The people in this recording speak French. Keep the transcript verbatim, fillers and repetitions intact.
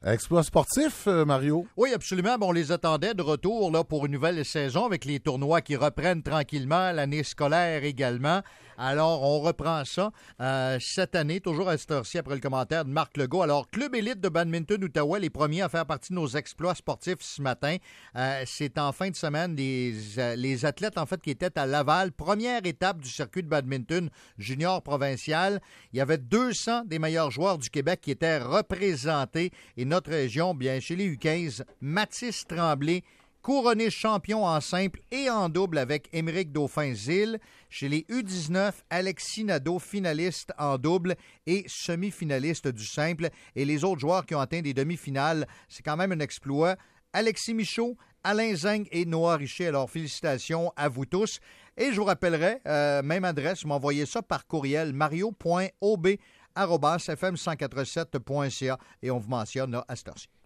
Exploit sportif, euh, Mario? Oui, absolument. Bon, on les attendait de retour là, pour une nouvelle saison avec les tournois qui reprennent tranquillement, l'année scolaire également. Alors, on reprend ça euh, cette année, toujours à cette heure-ci, après le commentaire de Marc Legault. Alors, Club élite de badminton Outaouais, les premiers à faire partie de nos exploits sportifs ce matin. Euh, c'est en fin de semaine, les, euh, les athlètes, en fait, qui étaient à Laval. Première étape du circuit de badminton junior provincial. Il y avait deux cents des meilleurs joueurs du Québec qui étaient représentés. Et notre région, bien, chez les U quinze, Mathis Tremblay, couronné champion en simple et en double avec Émeric Dauphin-Zille. Chez les U dix-neuf, Alexis Nadeau, finaliste en double et semi-finaliste du simple. Et les autres joueurs qui ont atteint des demi-finales, c'est quand même un exploit. Alexis Michaud, Alain Zeng et Noah Richer. Alors, félicitations à vous tous. Et je vous rappellerai, euh, même adresse, vous m'envoyez ça par courriel, mario point o b arobase f m cent quatre-vingt-sept point c a et on vous mentionne là, à cette heure-ci.